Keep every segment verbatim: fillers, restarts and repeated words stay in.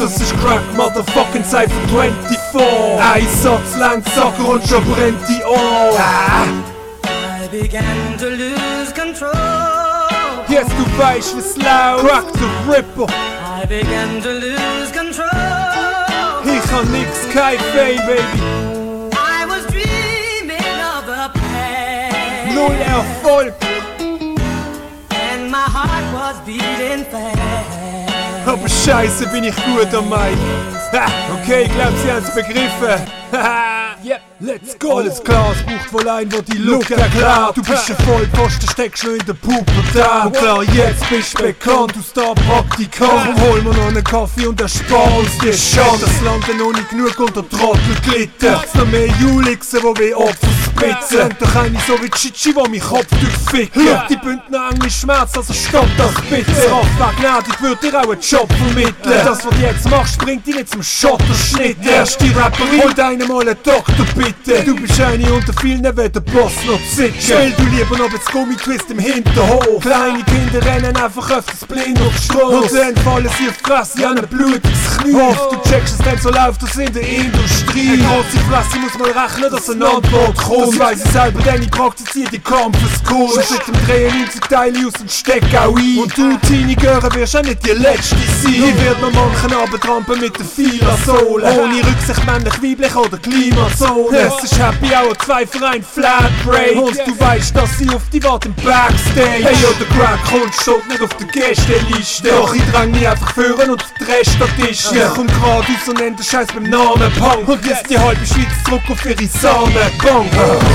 das ist Crack, Motherfucking Cypher vierundzwanzig. Ein Satz lang Sacker und schon brennt die Ohr. Ah. I began to lose control. Yes, du weißt, wie's laut. Crack the Ripper. I began to lose control. Ich hab nix, kein Fame, baby. I was dreaming of a past. Null Erfolg. And my heart was beating fast. Aber scheiße, bin ich gut am Mike. Ha, okay, ich glaub, sie haben's begriffen. Haha, yep, let's go. Alles klar, es braucht wohl ein, der die Look erklärt. Du bist ein Vollposten, steckst schon in der Pubertät. Und klar, jetzt bist du bekannt, du Star-Praktikant. Hol mir noch einen Kaffee und erspar uns die Schande. Das Land hat noch nicht genug unter Trottel gelitten. Gibt's noch mehr Julixen, wo wir Opfer spitzen. Sind doch eine so wie Chichi, wo mein Kopf durchficken. Ja. Die Bündner Englisch Schmerz, also stopp das bitte. Das Kraftwerk gnädig würde dir auch einen Job vermitteln. Das, was du jetzt machst, bringt dich nicht zum Schotterschnitt. Erste Rapperin, hol deinen mal einen Doktor bitte. Du bist eine unter vielen, wenn der Boss noch zicken. Spiel du lieber noch das Gummitwist im Hinterhof. Kleine Kinder rennen einfach öfters blind auf die Straße. Und dann fallen sie auf die Fresse an ein blutiges Knie. Oft du checkst es dann so läuft das in der Industrie. Eine große Fresse muss man rechnen, dass eine Antwort kommt. Das weiss ich selber, denn ich praktiziere die Kampfeskurs. Und mit dem dreiundneunzig Teile aus dem Steck auch ein. Und du, Teenie Göre, wirst auch nicht die Letzte sein. Hier wird noch manchen Abendrampen mit der Fila-Sohle. Ohne Rücksicht männlich, weiblich oder Klimazone. Es ist Happy Hour, zwei für ein Flatrate. Und du weißt, dass sie auf die warten im Backstage. Hey, yo, der Crack kommt, steht nicht auf der Gästeliste. Doch ich drang mich einfach führen und Drehstatisten. Ich komm grad aus und nenn den Scheiß beim Namen Punk. Und lässt die halbe Schweiz zurück auf ihre Samenbank.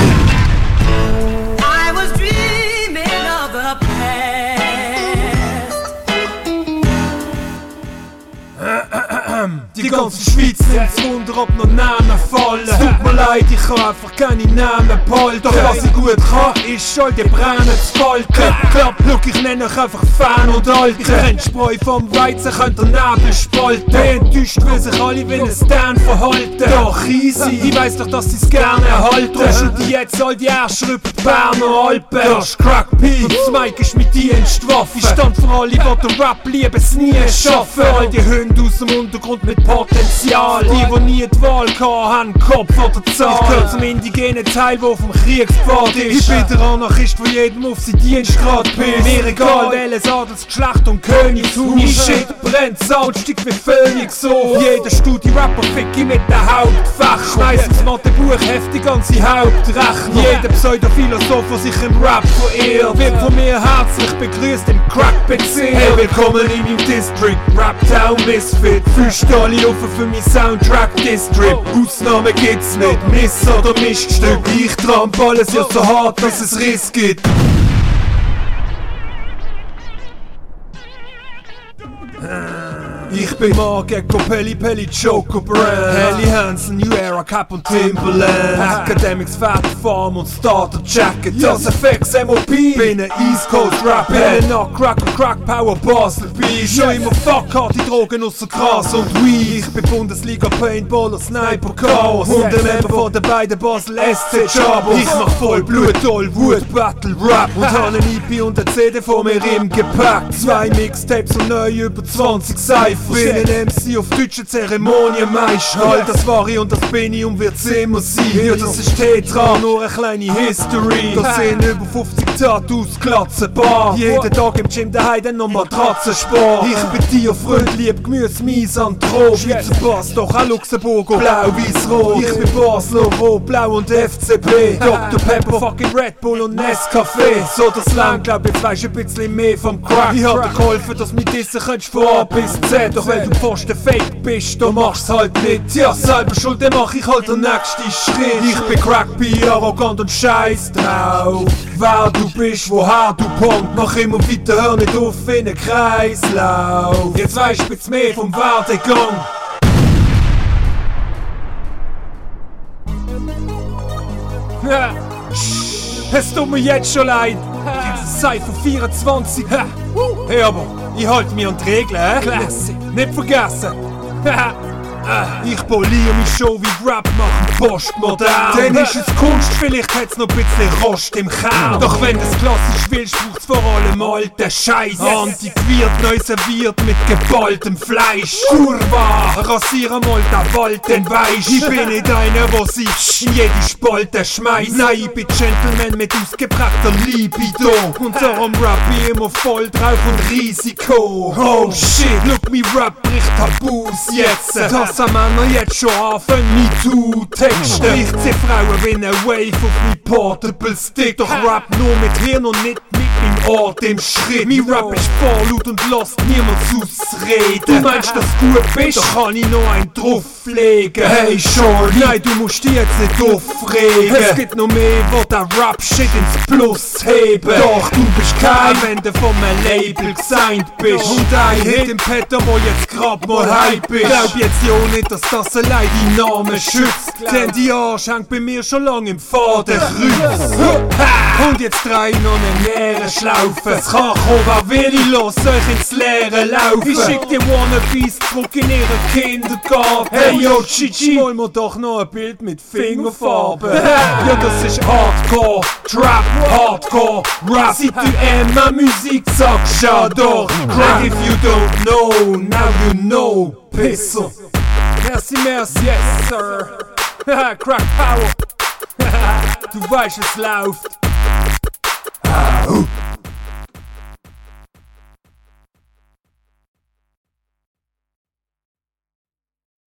I was dreaming of a past. Die ganze Schweiz nimmt's Wunder, ob noch Namen fallen. Es tut mir leid, ich kann einfach keine Namen behalten. Doch was ich gut kann, ist all die Brennen zu falten. Klapp, look, ich nenne euch einfach Fan und Alter. Ich kenn Spreu vom Weizen, könnt ihr Nebel spalten. Bin enttäuscht, weil sich alle wie ein Stan verhalten. Doch easy, ich weiss doch, dass sie's gerne erhalten. Und die jetzt all die Ärsche über die Berner Alpen. Das ist Crack P und das Mike ist mit dir entwaffen. Ich stand für alle, die den Rap lieben, es nie schaffen. All die Hunde aus dem Untergrund mit Potenzial. Die, die nie die Wahl hatten, Kopf oder Zahl. Ich gehör zum indigenen Teil, der vom Kriegspfad ist. Ich bin der Anarchist, der jedem auf sein Dienstgrad pisst. Mir egal, welches Adelsgeschlecht und Königshaus. Mein Shit brennt, Soundstieg wie Phoenix so. Jeder Studi-Rapper fick ich mit den Hauptfach. Schmeiß ins Mathebuch heftig an sein Hauptrechner. Jeder Pseudophilosoph, der sich im Rap verehrt, wird von mir herzlich begrüßt im Crack-Bezirk. Hey, willkommen in meinem District, Raptown Misfit. Fühlst alle offen für mein Soundtrack-Distrip. Ausnahmen gibt's nicht, Miss- oder Miststück. Ich tramp alles ja so hart, dass es Riss gibt. Ich bin Margecko, Pelli Pelli, Choco Brand, Helly Hansen, New Era, Cap und Timberland, Academics, Fat Farm und Starter Jacket, das F X M O P, bin ein East Coast Rapper, bin ein Crack und Crack Power Basel B, schon immer fuck hart die Drogen ausser Gras und Weed. Ich bin Bundesliga Paintballer, Sniper Chaos und ein Member von den beiden Basel S C Chabos. Ich mach voll Blut, toll Wut, Battle Rap und habe einen E P und eine C D vor mir im Gepäck, zwei Mixtapes und neu über zwanzig Cypher. Bin ein M C auf deutschen Zeremonienmeister. All das war ich und das bin ich und wird's immer sein. Ja, das ist Tetra, nur eine kleine History. Da sind über fünfzig Tattoos, Glatzen, Bar. Jeden Tag im Gym daheim dann noch Matratzenspar. Ich bin dir Freund, lieb Gemüse, Misanthrop. Schweizer Pass, doch auch Luxemburger, blau, weiß, rot. Ich bin Basler, rot, blau und F C B. Doktor Pepper, fucking Red Bull und Nescafé. So das Land, glaub jetzt weisst ein bisschen mehr vom Crack. Ich hab dir geholfen, dass mit Dissen könntest von A bis Z. Doch weil du Pfosten fake bist, du machst halt nicht. Ja, selber schuld, dann mach ich halt den nächsten Schritt. Ich bin Crack P, arrogant und scheiß drauf. Wer du bist, woher du kommst, mach immer weiter, hör nicht auf in den Kreislauf. Jetzt weisst du jetzt mehr vom Werdegang. Ja. Es tut mir jetzt schon leid. Cypher vierundzwanzig. Hey, aber ich halte mich an die Regeln, hä? Classic. Nicht vergessen. Ich poliere mich schon wie Rap machen postmodern. Dann ist es Kunst, vielleicht hat's noch ein bisschen Rost im Kern. Doch wenn es klassisch willst, braucht's vor allem alten Scheiß. Antiquiert, neu serviert mit geballtem Fleisch. Kurva, rasiere mal den Wald, denn weisst, ich bin nicht einer, der sich in jede Spalte schmeißt. Nein, ich bin Gentleman mit ausgeprägter Libido. Und darum rap ich immer voll drauf und Risiko. Oh shit, look, mi Rap bricht Tabus jetzt. Dass an Männer jetzt schon anfangen, MeToo-Texte. Ich zieh Frauen wie ne Wave auf mi Portable Stick. Doch rap nur mit Hirn und nicht mit meinem Ort im Schritt. Mi Rap ist vorlaut und lasst niemand ausreden. Du meinst, dass du gut bist? Doch kann ich noch einen drauflegen. Hey Shorty, nein, du musst dich jetzt nicht aufregen. Es gibt noch mehr, wo der Rap-Shit ins Plus heben. Doch du bist kein, wenn du von einem Label gesigned bist. Und ein Hit im Petto, wo jetzt grad mal Hype ist. Glaub jetzt ja nicht, dass das allein deinen Namen schützt. Denn die Arsch hängt bei mir schon lang im Fadenkreuz. Und jetzt drei noch eine leere Schlaufe. Es kann kommen, wer will, ich lass euch ins Leere laufen. Ich schick die Wannabes zurück in ihren Kindergarten. Hey yo, Chichi, wollen wir doch noch ein Bild mit Fingerfarben. Ja, das ist Hardcore, Trap, Hardcore, Rap. Si tu aimes ma musique, sag j'adore. Crack if you don't know, now you know, Pisser. Merci, merci, yes sir. Crack Power. Du weißt, es läuft. Ah, uh.